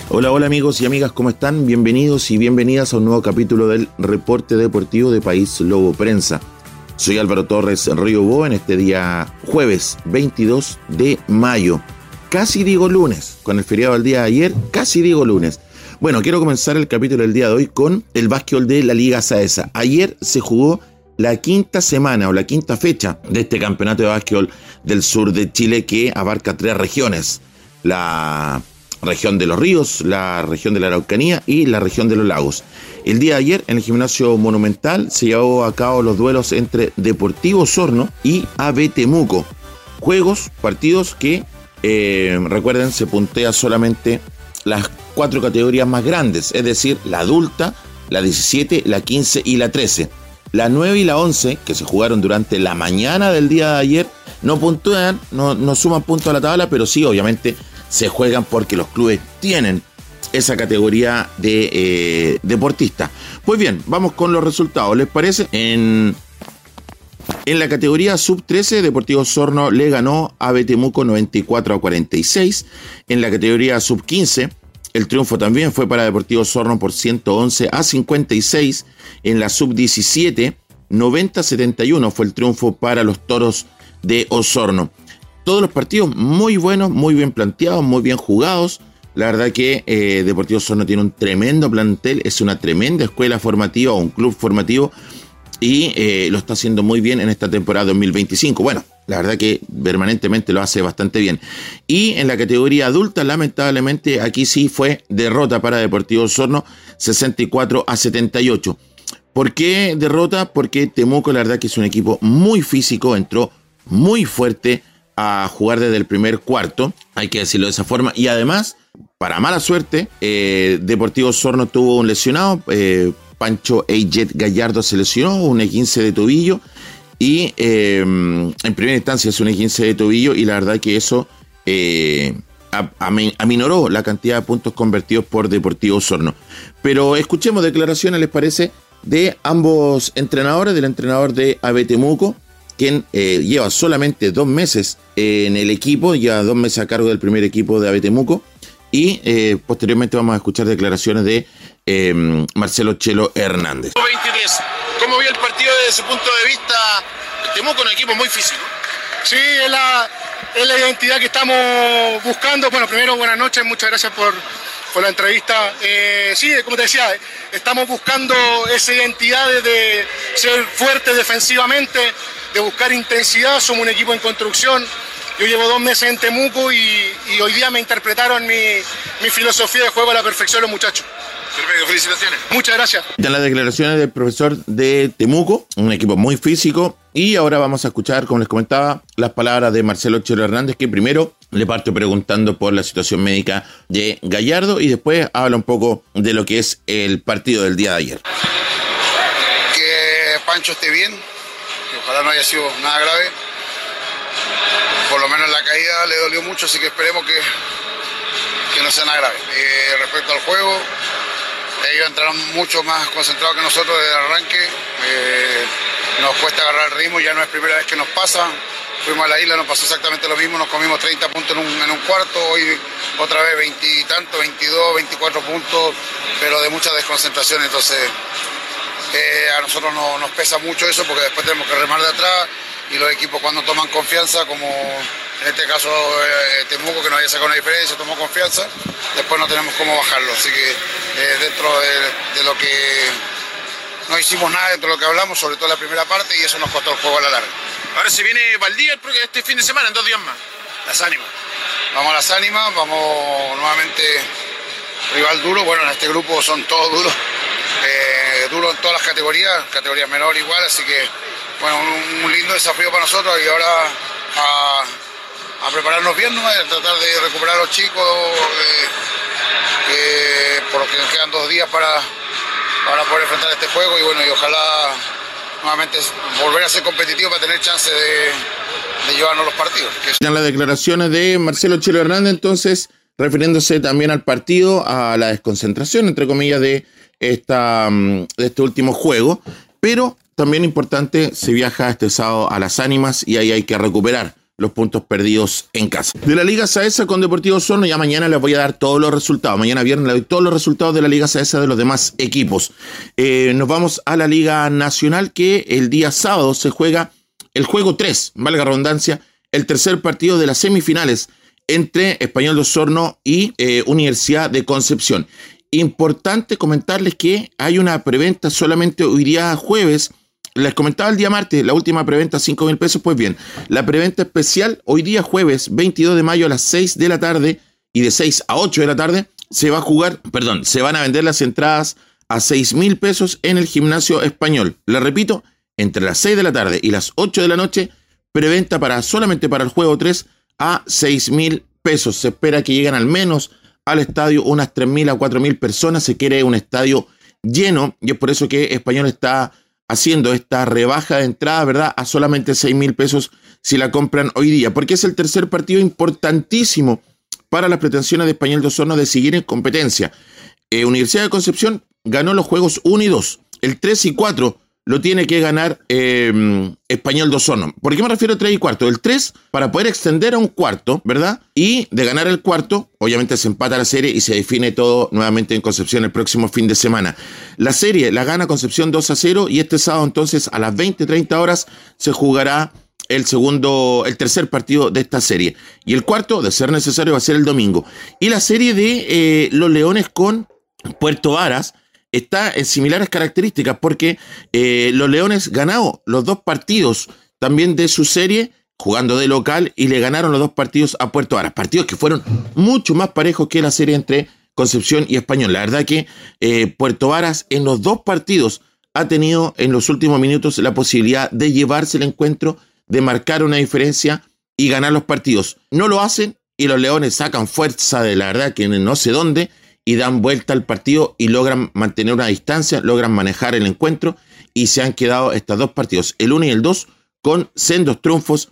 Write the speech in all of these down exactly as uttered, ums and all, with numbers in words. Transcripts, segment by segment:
Hola, hola amigos y amigas, ¿cómo están? Bienvenidos y bienvenidas a un nuevo capítulo del Reporte Deportivo de País Lobo Prensa. Soy Álvaro Torres Río Bo en este día jueves veintidós de mayo. Casi digo lunes, con el feriado del día de ayer, casi digo lunes. Bueno, quiero comenzar el capítulo del día de hoy con el básquetbol de la Liga Saesa. Ayer se jugó la quinta semana o la quinta fecha de este campeonato de básquetbol del sur de Chile que abarca tres regiones. La región de los ríos, la región de la Araucanía y la región de los lagos. El día de ayer en el gimnasio Monumental se llevó a cabo los duelos entre Deportivo Osorno y A B Temuco. Juegos, partidos que, eh, recuerden, se puntea solamente las cuatro categorías más grandes, es decir, la adulta, la diecisiete, la quince y la trece. La nueve y la once, que se jugaron durante la mañana del día de ayer, no puntúan, no, no suman puntos a la tabla, pero sí, obviamente, se juegan porque los clubes tienen esa categoría de eh, deportista. Pues bien, vamos con los resultados, ¿les parece? En, en la categoría sub trece, Deportivo Osorno le ganó a A B Temuco noventa y cuatro a cuarenta y seis. En la categoría sub quince, el triunfo también fue para Deportivo Osorno por ciento once a cincuenta y seis. En la sub diecisiete, noventa a setenta y uno fue el triunfo para los Toros de Osorno. Todos los partidos muy buenos, muy bien planteados, muy bien jugados. La verdad que eh, Deportivo Osorno tiene un tremendo plantel, es una tremenda escuela formativa o un club formativo y eh, lo está haciendo muy bien en esta temporada dos mil veinticinco. Bueno, la verdad que permanentemente lo hace bastante bien. Y en la categoría adulta, lamentablemente, aquí sí fue derrota para Deportivo Osorno, sesenta y cuatro a setenta y ocho. ¿Por qué derrota? Porque Temuco, la verdad que es un equipo muy físico, entró muy fuerte a jugar desde el primer cuarto, hay que decirlo de esa forma, y además, para mala suerte, eh, Deportivo Osorno tuvo un lesionado, eh, Pancho Eyjet Gallardo se lesionó, un esguince de tobillo, y eh, en primera instancia es un esguince de tobillo, y la verdad que eso eh, aminoró la cantidad de puntos convertidos por Deportivo Osorno. Pero escuchemos declaraciones, ¿les parece?, de ambos entrenadores, del entrenador de A B Temuco, quien eh, lleva solamente dos meses en el equipo, lleva dos meses a cargo del primer equipo de A B Temuco, y eh, posteriormente vamos a escuchar declaraciones de eh, Marcelo Chelo Hernández. veintitrés. ¿Cómo vio el partido desde su punto de vista? Temuco es un equipo muy físico. Sí, es la, es la identidad que estamos buscando. Bueno, primero, buenas noches, muchas gracias por, por la entrevista. Eh, sí, como te decía, estamos buscando esa identidad de ser fuertes defensivamente, de buscar intensidad. Somos un equipo en construcción. Yo llevo dos meses en Temuco y, y hoy día me interpretaron mi, mi filosofía de juego a la perfección los muchachos. Perfecto, felicitaciones. Muchas gracias. Están las declaraciones del profesor de Temuco, un equipo muy físico, y ahora vamos a escuchar, como les comentaba, las palabras de Marcelo Chelo Hernández, que primero le parte preguntando por la situación médica de Gallardo y después habla un poco de lo que es el partido del día de ayer. Que Pancho esté bien, que ojalá no haya sido nada grave. Por lo menos la caída le dolió mucho, así que esperemos que, que no sea nada grave. Eh, respecto al juego, ellos entraron mucho más concentrados que nosotros desde el arranque. Eh, nos cuesta agarrar el ritmo, ya no es primera vez que nos pasa. Fuimos a la isla, nos pasó exactamente lo mismo, nos comimos treinta puntos en un, en un cuarto, hoy otra vez veinte y tanto, veintidós, veinticuatro puntos, pero de mucha desconcentración. Entonces eh, a nosotros no, nos pesa mucho eso porque después tenemos que remar de atrás. Y los equipos cuando toman confianza, como en este caso eh, Temuco, que nos había sacado una diferencia, tomó confianza, después no tenemos cómo bajarlo. Así que eh, dentro de, de lo que no hicimos nada, dentro de lo que hablamos, sobre todo la primera parte, y eso nos costó el juego a la larga. Ahora se viene Valdivia este fin de semana, en dos días más. Las ánimas. Vamos a las ánimas, vamos nuevamente rival duro. Bueno, en este grupo son todos duros, eh, duros en todas las categorías, categorías menor igual, así que bueno, un, un lindo desafío para nosotros y ahora a, a prepararnos bien, ¿no? A tratar de recuperar a los chicos, eh, eh, por lo que nos quedan dos días para, para poder enfrentar este juego y bueno, y ojalá nuevamente volver a ser competitivo para tener chance de, de llevarnos los partidos. Están las declaraciones de Marcelo Chelo Hernández, entonces, refiriéndose también al partido, a la desconcentración, entre comillas, de, esta, de este último juego, pero también importante, se viaja este sábado a Las Ánimas y ahí hay que recuperar los puntos perdidos en casa. De la Liga Saesa con Deportivo Osorno, ya mañana les voy a dar todos los resultados. Mañana viernes les doy todos los resultados de la Liga Saesa de los demás equipos. Eh, nos vamos a la Liga Nacional, que el día sábado se juega el juego tres, valga redundancia, el tercer partido de las semifinales entre Español de Osorno y eh, Universidad de Concepción. Importante comentarles que hay una preventa solamente hoy día jueves. Les comentaba el día martes, la última preventa, cinco mil pesos. Pues bien, la preventa especial hoy día jueves, veintidós de mayo a las seis de la tarde, y de seis a ocho de la tarde se va a jugar, perdón, se van a vender las entradas a seis mil pesos en el Gimnasio Español. Les repito, entre las seis de la tarde y las ocho de la noche, preventa para solamente para el juego tres a seis mil pesos. Se espera que lleguen al menos al estadio unas tres mil a cuatro mil personas. Se quiere un estadio lleno, y es por eso que Español está haciendo esta rebaja de entrada, ¿verdad?, a solamente seis mil pesos si la compran hoy día, porque es el tercer partido importantísimo para las pretensiones de Español de Osorno de seguir en competencia. Eh, Universidad de Concepción ganó los juegos uno y dos, el tres y cuatro lo tiene que ganar eh, Español de Osorno. ¿Por qué me refiero a tres y cuarto? El tres para poder extender a un cuarto, ¿verdad? Y de ganar el cuarto, obviamente se empata la serie y se define todo nuevamente en Concepción el próximo fin de semana. La serie la gana Concepción dos a cero, y este sábado entonces a las veinte treinta horas se jugará el segundo, el tercer partido de esta serie. Y el cuarto, de ser necesario, va a ser el domingo. Y la serie de eh, los Leones con Puerto Varas está en similares características, porque eh, los Leones ganaron los dos partidos también de su serie jugando de local, y le ganaron los dos partidos a Puerto Varas, partidos que fueron mucho más parejos que la serie entre Concepción y Español. La verdad que eh, Puerto Varas en los dos partidos ha tenido en los últimos minutos la posibilidad de llevarse el encuentro, de marcar una diferencia y ganar los partidos. No lo hacen, y los Leones sacan fuerza de la verdad que no sé dónde, y dan vuelta al partido y logran mantener una distancia, logran manejar el encuentro, y se han quedado estos dos partidos, el uno y el dos, con sendos triunfos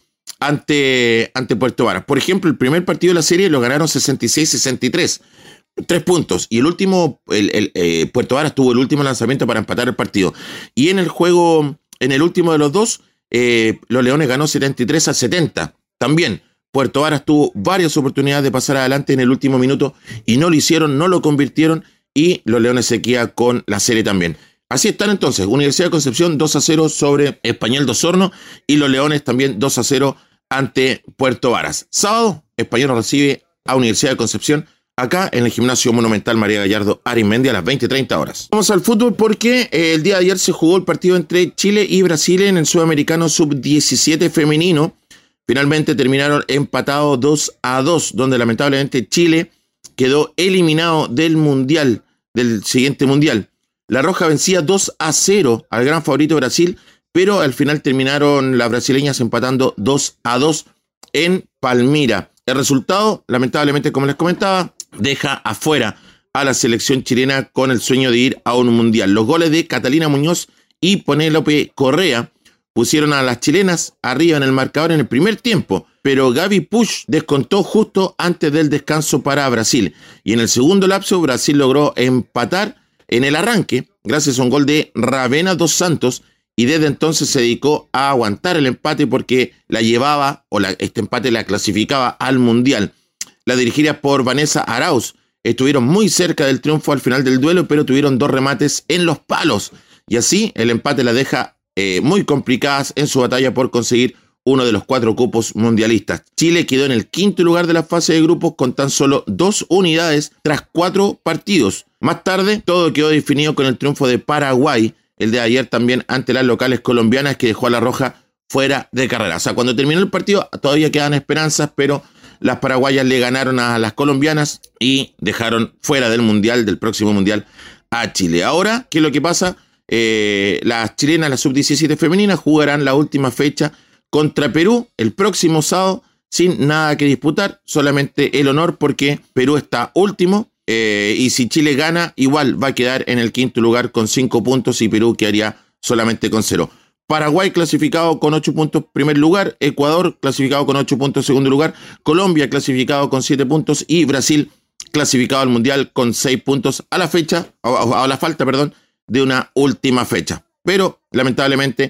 ante, ante Puerto Varas. Por ejemplo, el primer partido de la serie lo ganaron sesenta y seis sesenta y tres, tres puntos, y el último, el, el, eh, Puerto Varas tuvo el último lanzamiento para empatar el partido. Y en el juego, en el último de los dos, eh, los Leones ganó setenta y tres a setenta. También Puerto Varas tuvo varias oportunidades de pasar adelante en el último minuto y no lo hicieron, no lo convirtieron, y los Leones se quedan con la serie también. Así están entonces, Universidad de Concepción dos a cero sobre Español de Osorno, y los Leones también dos a cero ante Puerto Varas. Sábado, Español recibe a Universidad de Concepción acá en el Gimnasio Monumental María Gallardo Arizmendi a las veinte treinta horas. Vamos al fútbol, porque eh, el día de ayer se jugó el partido entre Chile y Brasil en el Sudamericano sub diecisiete femenino. Finalmente terminaron empatados dos a dos, donde lamentablemente Chile quedó eliminado del mundial, del siguiente mundial. La Roja vencía dos a cero al gran favorito Brasil, pero al final terminaron las brasileñas empatando dos a dos en Palmira. El resultado, lamentablemente, como les comentaba, deja afuera a la selección chilena con el sueño de ir a un mundial. Los goles de Catalina Muñoz y Penélope Correa pusieron a las chilenas arriba en el marcador en el primer tiempo, pero Gaby Pusch descontó justo antes del descanso para Brasil. Y en el segundo lapso, Brasil logró empatar en el arranque, gracias a un gol de Ravena dos Santos, y desde entonces se dedicó a aguantar el empate, porque la llevaba, o la, este empate la clasificaba al Mundial. La dirigida por Vanessa Arauz estuvieron muy cerca del triunfo al final del duelo, pero tuvieron dos remates en los palos, y así el empate la deja Eh, muy complicadas en su batalla por conseguir uno de los cuatro cupos mundialistas. Chile quedó en el quinto lugar de la fase de grupos con tan solo dos unidades tras cuatro partidos. Más tarde, todo quedó definido con el triunfo de Paraguay, el de ayer también ante las locales colombianas, que dejó a la Roja fuera de carrera. O sea, cuando terminó el partido todavía quedan esperanzas, pero las paraguayas le ganaron a las colombianas y dejaron fuera del mundial, del próximo mundial, a Chile. Ahora, ¿qué es lo que pasa? Eh, las chilenas, la sub diecisiete femenina, jugarán la última fecha contra Perú el próximo sábado, sin nada que disputar, solamente el honor, porque Perú está último, eh, y si Chile gana, igual va a quedar en el quinto lugar con cinco puntos, y Perú quedaría solamente con cero. Paraguay clasificado con ocho puntos primer lugar, Ecuador clasificado con ocho puntos segundo lugar, Colombia clasificado con siete puntos, y Brasil clasificado al mundial con seis puntos a la fecha, a, a la falta, perdón, de una última fecha. Pero lamentablemente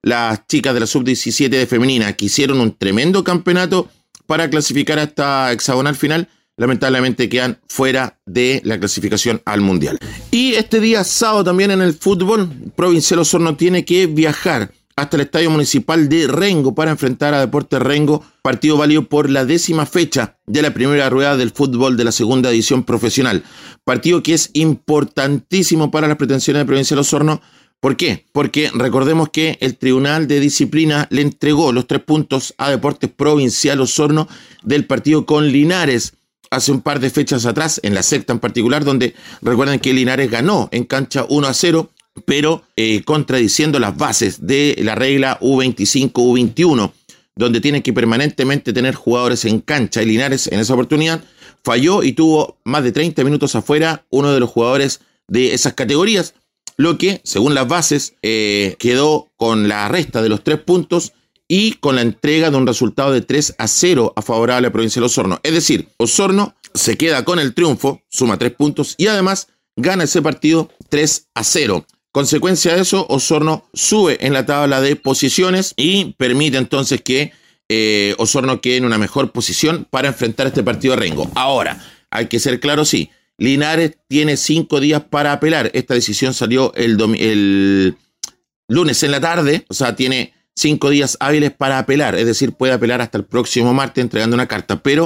las chicas de la sub diecisiete de femenina, que hicieron un tremendo campeonato para clasificar a esta hexagonal final, lamentablemente quedan fuera de la clasificación al Mundial. Y este día sábado también en el fútbol, Provincial Osorno tiene que viajar hasta el Estadio Municipal de Rengo para enfrentar a Deportes Rengo, partido válido por la décima fecha de la primera rueda del fútbol de la segunda división profesional. Partido que es importantísimo para las pretensiones de Provincial Osorno. ¿Por qué? Porque recordemos que el Tribunal de Disciplina le entregó los tres puntos a Deportes Provincial Osorno del partido con Linares hace un par de fechas atrás, en la sexta en particular, donde recuerden que Linares ganó en cancha uno a cero, pero eh, contradiciendo las bases de la regla U veinticinco U veintiuno, donde tienen que permanentemente tener jugadores en cancha, y Linares en esa oportunidad falló y tuvo más de treinta minutos afuera uno de los jugadores de esas categorías, lo que, según las bases, eh, quedó con la resta de los tres puntos y con la entrega de un resultado de tres a cero a favorable a Provincial Osorno. Es decir, Osorno se queda con el triunfo, suma tres puntos y además gana ese partido tres a cero. Consecuencia de eso, Osorno sube en la tabla de posiciones y permite entonces que eh, Osorno quede en una mejor posición para enfrentar este partido de Rengo. Ahora, hay que ser claro, sí, Linares tiene cinco días para apelar. Esta decisión salió el, el lunes en la tarde, o sea, tiene cinco días hábiles para apelar, es decir, puede apelar hasta el próximo martes entregando una carta, pero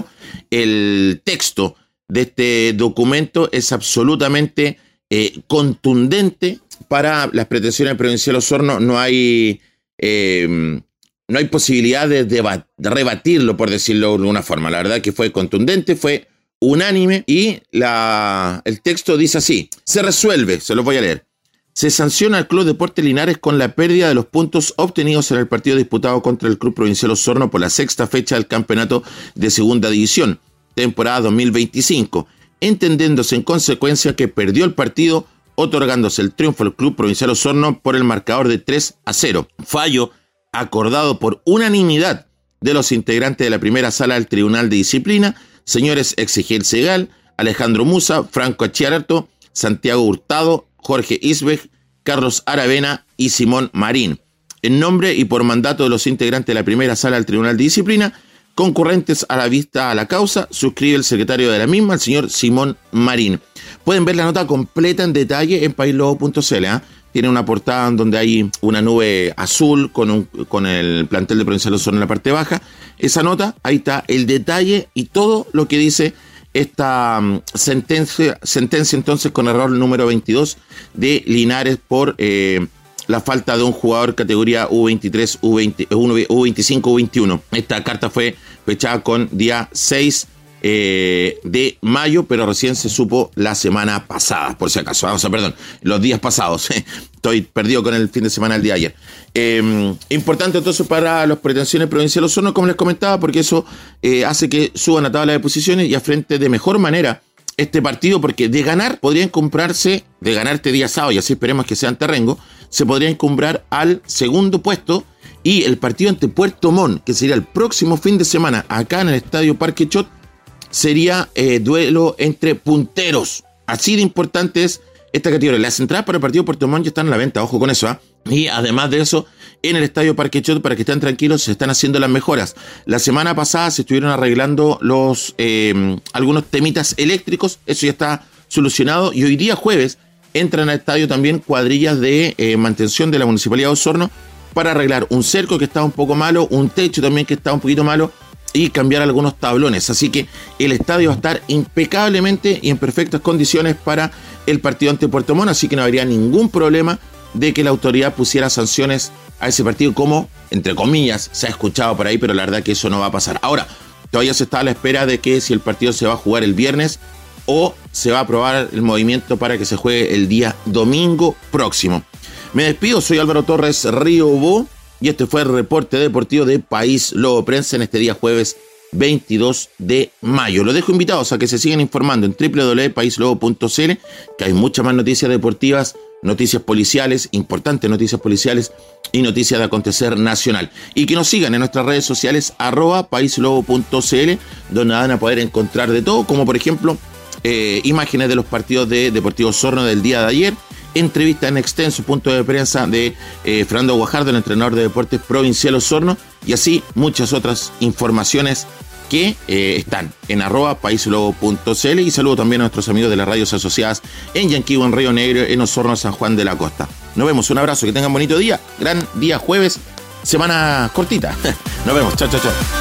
el texto de este documento es absolutamente eh, contundente para las pretensiones de Provincial Osorno. No hay, eh, no hay posibilidad de, de, de rebatirlo, por decirlo de alguna forma. La verdad que fue contundente, fue unánime y la, el texto dice así: se resuelve, se los voy a leer. Se sanciona al Club Deportes Linares con la pérdida de los puntos obtenidos en el partido disputado contra el Club Provincial Osorno por la sexta fecha del campeonato de segunda división, temporada dos mil veinticinco, entendiéndose en consecuencia que perdió el partido, otorgándose el triunfo al Club Provincial Osorno por el marcador de tres a cero. Fallo acordado por unanimidad de los integrantes de la primera sala del Tribunal de Disciplina, señores Ezequiel Segal, Alejandro Musa, Franco Achiarato, Santiago Hurtado, Jorge Isbeg, Carlos Aravena y Simón Marín. En nombre y por mandato de los integrantes de la primera sala del Tribunal de Disciplina, concurrentes a la vista a la causa, suscribe el secretario de la misma, el señor Simón Marín. Pueden ver la nota completa en detalle en país lobo punto c l. ¿eh? Tiene una portada donde hay una nube azul con, un, con el plantel de Provincial Osorno en la parte baja. Esa nota, ahí está el detalle y todo lo que dice esta um, sentencia, sentencia entonces con error número veintidós de Linares por eh, la falta de un jugador categoría U veintitrés, U veinte, U veinticinco, U veintiuno. Esta carta fue fechada con día seis eh, de mayo, pero recién se supo la semana pasada, por si acaso. Vamos a, perdón, los días pasados. Estoy perdido con el fin de semana del día de ayer. Eh, importante entonces para las pretensiones Provincial Osorno, como les comentaba, porque eso eh, hace que suban a tabla de posiciones y afrente de mejor manera este partido, porque de ganar podrían comprarse, de ganar este día sábado, y así esperemos que sea ante Rengo, se podría encumbrar al segundo puesto, y el partido ante Puerto Montt, que sería el próximo fin de semana acá en el Estadio Parque Chot, sería eh, duelo entre punteros. Así de importante es esta categoría. Las entradas para el partido Puerto Montt ya están a la venta, ojo con eso, ¿eh? Y además de eso, en el Estadio Parque Chot, para que estén tranquilos, se están haciendo las mejoras. La semana pasada se estuvieron arreglando los eh, algunos temitas eléctricos, eso ya está solucionado, y hoy día jueves entran al estadio también cuadrillas de eh, mantención de la Municipalidad de Osorno para arreglar un cerco que estaba un poco malo, un techo también que estaba un poquito malo, y cambiar algunos tablones. Así que el estadio va a estar impecablemente y en perfectas condiciones para el partido ante Puerto Montt, así que no habría ningún problema de que la autoridad pusiera sanciones a ese partido, como, entre comillas, se ha escuchado por ahí, pero la verdad que eso no va a pasar. Ahora, todavía se está a la espera de que si el partido se va a jugar el viernes o se va a aprobar el movimiento para que se juegue el día domingo próximo. Me despido, soy Álvaro Torres Río Bo, y este fue el reporte deportivo de País Lobo Prensa en este día jueves veintidós de mayo. Los dejo invitados a que se sigan informando en doble u doble u doble u punto país lobo punto c l, que hay muchas más noticias deportivas, noticias policiales, importantes noticias policiales y noticias de acontecer nacional. Y que nos sigan en nuestras redes sociales, arroba país lobo punto c l, donde van a poder encontrar de todo, como por ejemplo eh, imágenes de los partidos de Deportivo Osorno del día de ayer, entrevista en extenso, punto de prensa de eh, Fernando Guajardo, el entrenador de Deportes Provincial Osorno, y así muchas otras informaciones que eh, están en arroba paislobo punto cl. Y saludo también a nuestros amigos de las radios asociadas en Yanquihue, en Río Negro, en Osorno, San Juan de la Costa. Nos vemos, un abrazo, que tengan bonito día, gran día jueves, semana cortita. Nos vemos, chao, chao, chao.